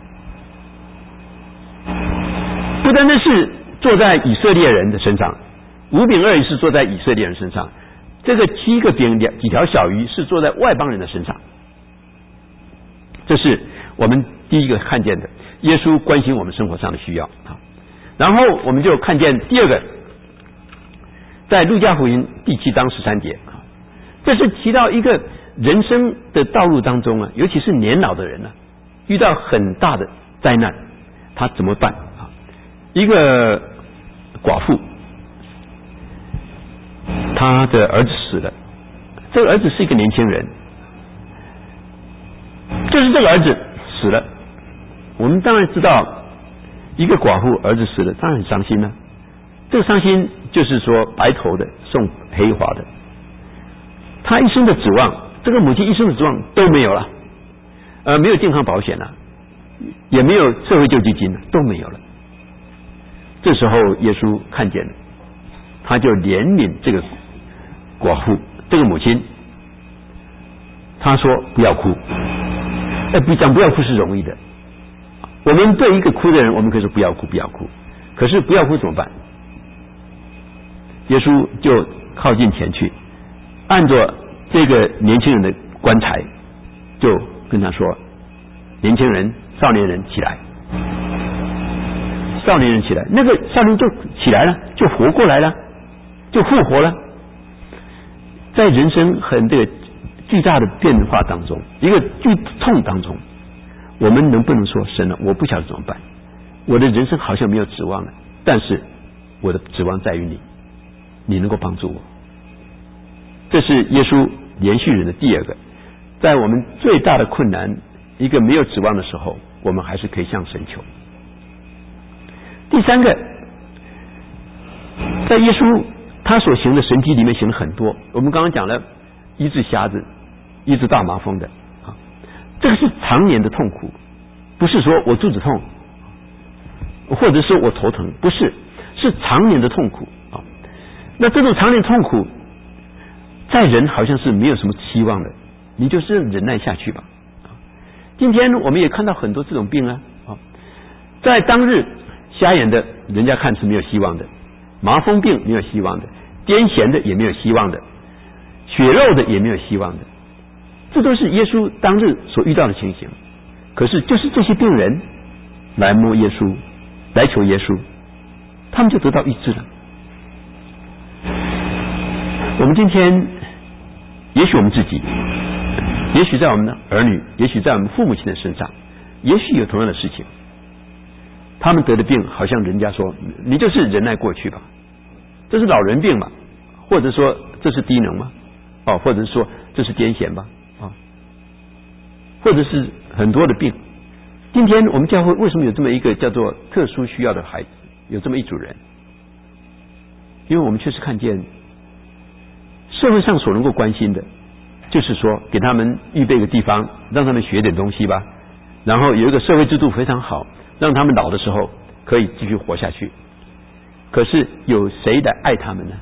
不单单是坐在以色列人的身上，5饼2鱼是坐在以色列人身上，这个7个饼几条小鱼是坐在外邦人的身上。这是我们第一个看见的，耶稣关心我们生活上的需要。然后我们就看见第二个，在路加福音第7章13节，这是提到一个人生的道路当中尤其是年老的人遇到很大的灾难，他怎么办？一个寡妇，他的儿子死了，这个儿子是一个年轻人，就是这个儿子死了，我们当然知道，一个寡妇儿子死了，当然很伤心了。这个伤心就是说，白头的送黑发的，他一生的指望，这个母亲一生的指望都没有了，没有健康保险了，也没有社会救济金了，都没有了。这时候耶稣看见了，他就怜悯这个寡妇，这个母亲，他说不要哭。讲不要哭是容易的，我们对一个哭的人，我们可以说不要哭，不要哭。可是不要哭怎么办？耶稣就靠近前去，按着这个年轻人的棺材，就跟他说：“年轻人、少年人起来。”少年人起来，那个少年就起来了，就活过来了，就复活了。在人生很这个巨大的变化当中，一个剧痛当中，我们能不能说神我不晓得怎么办，我的人生好像没有指望了，但是我的指望在于你，你能够帮助我， 这是耶稣连续人的第二个，在我们最大的困难，一个没有指望的时候，我们还是可以向神求。第三个，在耶稣他所行的神迹里面行了很多，我们刚刚讲了医治瞎子、医治大麻风的啊，这个是常年的痛苦，不是说我肚子痛，或者说我头疼，不是，是常年的痛苦啊。那这种常年痛苦，在人好像是没有什么期望的，你就是忍耐下去吧。今天我们也看到很多这种病啊，在当日瞎眼的人家看是没有希望的，麻风病没有希望的，癫痫的也没有希望的，血肉的也没有希望的，这都是耶稣当日所遇到的情形。可是就是这些病人来摸耶稣，来求耶稣，他们就得到医治了。我们今天也许我们自己，也许在我们的儿女，也许在我们父母亲的身上，也许有同样的事情，他们得的病好像人家说你就是忍耐过去吧，这是老人病嘛，或者说这是低能嘛，或者说这是癫痫吧，或者是很多的病。今天我们教会为什么有这么一个叫做特殊需要的孩子，有这么一组人？因为我们确实看见社会上所能够关心的，就是说给他们预备一个地方，让他们学点东西吧，然后有一个社会制度非常好，让他们老的时候可以继续活下去。可是有谁来爱他们呢？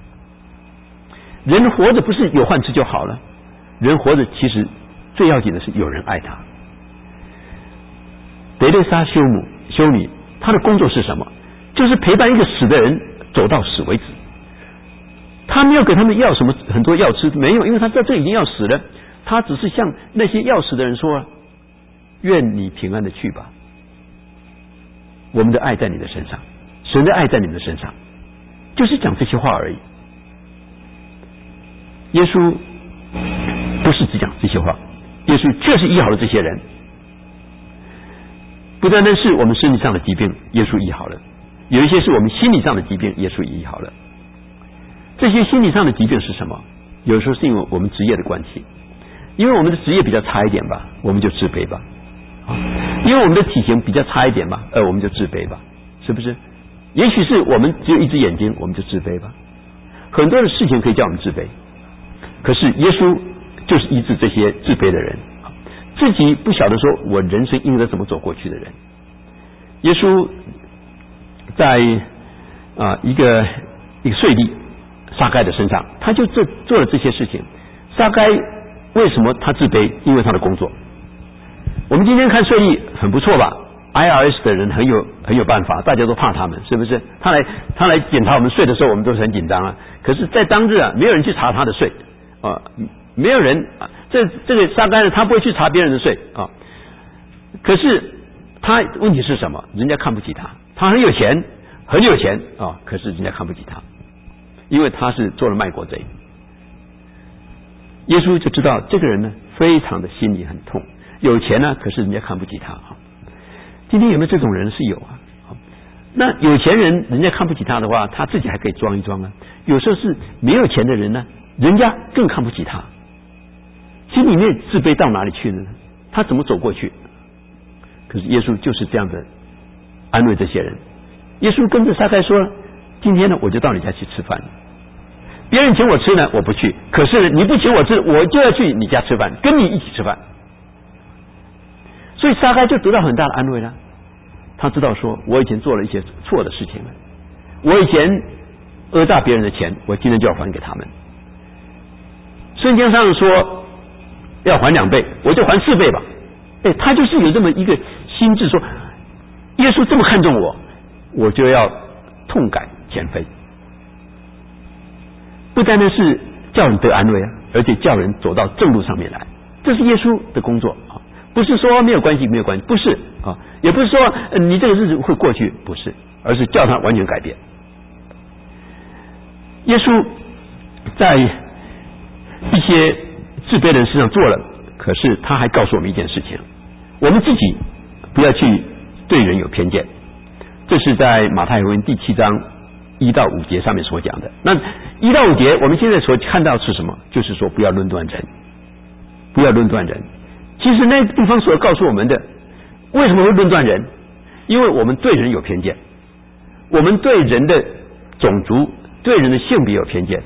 人活着不是有饭吃就好了，人活着其实最要紧的是有人爱他。德蕾莎修女，她的工作是什么？就是陪伴一个死的人走到死为止。他没有给他们要什么很多药吃，没有，因为他知道这已经要死了。他只是向那些要死的人说：愿你平安的去吧，我们的爱在你的身上，神的爱在你们的身上，就是讲这些话而已。耶稣不是只讲这些话，耶稣确实医好了这些人，不单单是我们身体上的疾病，耶稣医好了，有一些是我们心理上的疾病，耶稣医好了。这些心理上的疾病是什么？有时候是因为我们职业的关系，因为我们的职业比较差一点吧，我们就自卑吧，因为我们的体型比较差一点吧，我们就自卑吧，是不是？也许是我们只有一只眼睛，我们就自卑吧。很多的事情可以叫我们自卑，可是耶稣就是医治这些自卑的人，自己不晓得说我人生应该怎么走过去的人。耶稣在一个税吏撒该的身上，他就做了这些事情。撒该为什么他自卑？因为他的工作。我们今天看税吏很不错吧， IRS 的人很有办法，大家都怕他们，是不是？他来检查我们税的时候，我们都是很紧张啊。可是在当日没有人去查他的税没有人这个撒该呢，他不会去查别人的税可是他问题是什么？人家看不起他，他很有钱可是人家看不起他，因为他是做了卖国贼。耶稣就知道这个人呢，非常的心里很痛，有钱呢，可是人家看不起他。今天有没有这种人？是有啊。那有钱人人家看不起他的话，他自己还可以装一装啊。有时候是没有钱的人呢，人家更看不起他，心里面自卑到哪里去了呢？他怎么走过去？可是耶稣就是这样的安慰这些人。耶稣跟着撒该说：今天呢，我就到你家去吃饭，别人请我吃呢，我不去，可是你不请我吃，我就要去你家吃饭，跟你一起吃饭。所以撒该就得到很大的安慰了。他知道说，我以前做了一些错的事情了，我以前讹诈别人的钱，我今天就要还给他们。圣经上说要还2倍，我就还4倍吧。他就是有这么一个心智，说耶稣这么看重我，我就要痛改前非。不单单是叫人得安慰而且叫人走到正路上面来，这是耶稣的工作不是说没有关系，不是也不是说你这个日子会过去，不是，而是叫他完全改变。耶稣在一些自卑的人身上做了，可是他还告诉我们一件事情，我们自己不要去对人有偏见。这是在马太福音第7章 1到5节上面所讲的。那1到5节我们现在所看到是什么？就是说不要论断人，不要论断人。其实那个地方所告诉我们的，为什么会论断人？因为我们对人有偏见，我们对人的种族、对人的性别有偏见。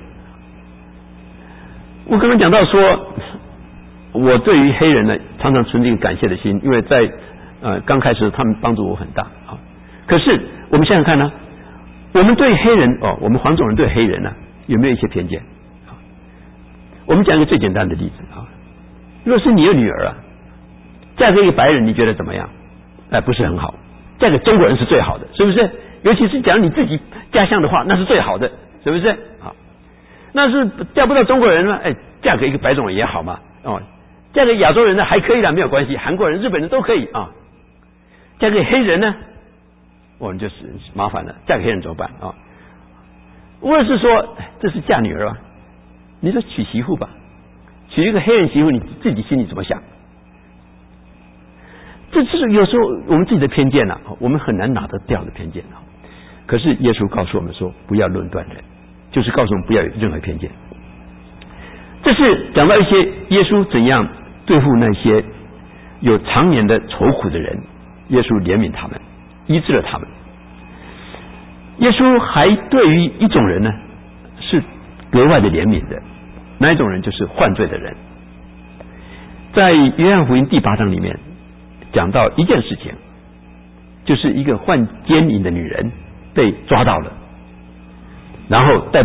我刚刚讲到说，我对于黑人呢常常存着一个感谢的心，因为在刚开始他们帮助我很大啊。可是我们想想看呢，我们对黑人我们黄种人对黑人呢有没有一些偏见？我们讲一个最简单的例子啊，若是你有女儿嫁给一个白人，你觉得怎么样？不是很好。嫁给中国人是最好的，是不是？尤其是讲你自己家乡的话，那是最好的，是不是？好，那是嫁不到中国人呢，嫁给一个白种人也好嘛。嫁给亚洲人呢还可以啦，没有关系，韩国人、日本人都可以啊。嫁给黑人呢，我们就是麻烦了，嫁给黑人怎么办啊？或者是说这是嫁女儿吧，你说娶媳妇吧，娶一个黑人媳妇，你自己心里怎么想？这是有时候我们自己的偏见我们很难拿得掉的偏见可是耶稣告诉我们说，不要论断人，就是告诉我们不要有任何偏见。这是讲到一些耶稣怎样对付那些有常年的愁苦的人，耶稣怜悯他们，医治了他们。耶稣还对于一种人呢是格外的怜悯的，那一种人就是犯罪的人。在约翰福音第8章里面讲到一件事情，就是一个患奸淫的女人被抓到了，然后带